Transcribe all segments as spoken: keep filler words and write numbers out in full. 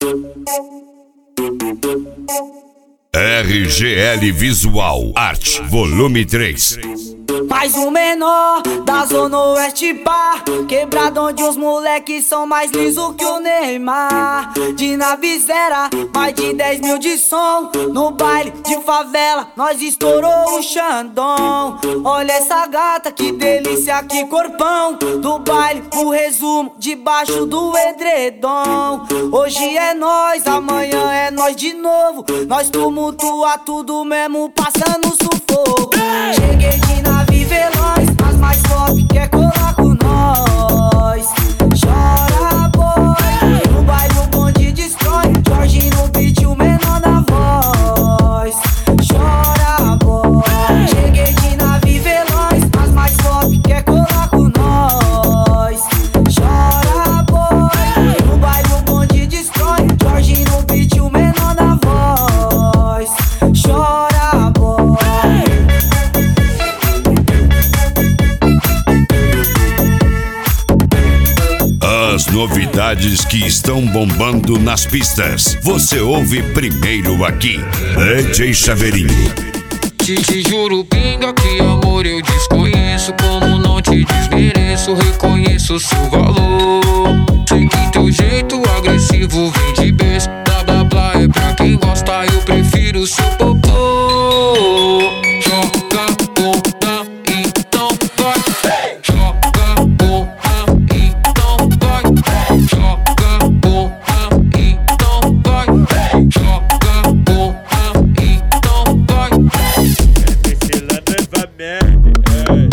R G L Visual Art, volume três. Mais um menor da Zona Oeste, pá, quebrado onde os moleques são mais liso que o Neymar. De Navizera, mais de dez mil de som. No baile de favela, nós estourou o Xandão. Olha essa gata, que delícia, que corpão. Do baile, o resumo, debaixo do edredom. Hoje é nós, amanhã é nós de novo. Nós tumultua tudo mesmo, passando sufoco. Cheguei de nave veloz, mas mais top, quer colar com nós. Chora, boy, no baile o bonde destrói. Jorge no beat, o menor da voz. Chora, boy, cheguei de nave veloz, mas mais top, quer colar com nós. Chora, boy, no baile o bonde destrói. Jorge no beat, o menor da voz. Chora, boy. As novidades que estão bombando nas pistas, você ouve primeiro aqui. D J Chaveirinho. Te, te juro, pinga, que amor eu desconheço. Como não te desmereço, reconheço seu valor. Sei que teu jeito agressivo vem de berço. Blá blá blá é pra quem gosta, eu prefiro seu popô. Joga bunda, então vai. Joga bunda, então vai. Joga bunda, então vai. Joga bunda, então vai. Esse lado é pra merda.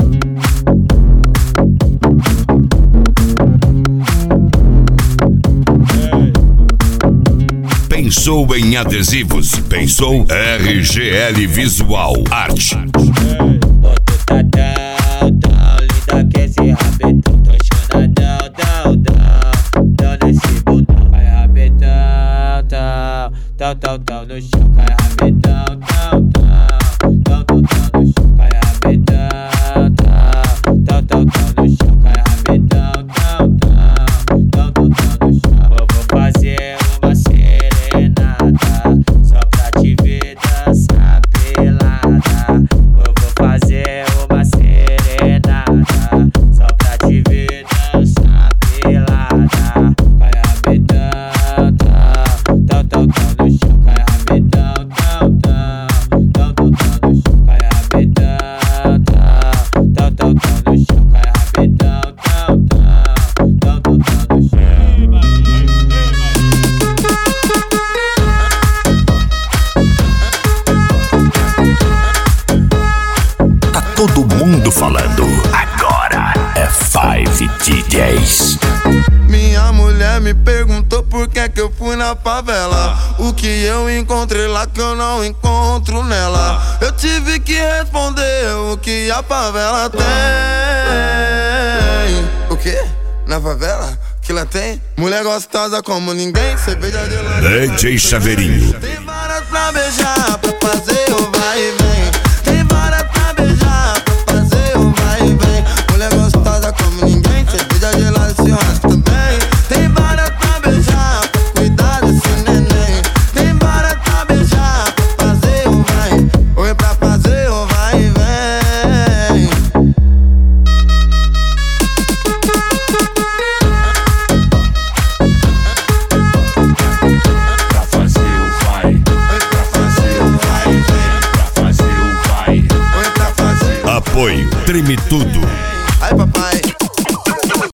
Pensou em adesivos? Pensou R G L Visual Art. Bota o tadão, tão linda que esse rabetão. Tô chonadão, tão, tão, tão nesse botão. Cai rabetão, tão, tão, tão, tão no chão. Cai rabetão, tão, tão, tão, tão, tão no chão. Cai rabetão, tão, tão, tão, tão no chão. Cai rabetão, tão, tão, tão, tão, tão no chão. Eu vou fazer uma serenata só pra te ver dançar pelada. Eu vou fazer uma serenata só pra te ver dançar pelada. Cai rabetão, tão, tão, tão, tão no chão. Cai rabetão, tão, tão, tão, tão, tão no chão. Cai rabetão, tão, tão, tão, tão no chão. Cai rabetão, tão, tão, tão, tão, tão no chão. Tá todo mundo falando. Agora é Five D Js. Minha mulher me perguntou por que que eu fui na favela. O que eu encontrei lá que eu não encontro nela. Eu tive que responder o que a favela tem. O quê? Na favela? Que lá tem? Mulher gostosa como ninguém. Cerveja de lá. D J Chaveirinho. Tem varas pra beijar, pra fazer o vai e vem. Tem varas pra beijar, pra fazer o vai e vem. Mulher gostosa como ninguém. Cerveja de lá e se raspa também. Tem varas pra beijar, pra cuidar desse neném. Tem varas pra beijar, pra fazer o vai. Ou é pra fazer o vai e vem. Pra fazer o vai. Pra fazer o vai e vem. Pra fazer o vai. Ou é pra fazer. Apoio Treme Tudo.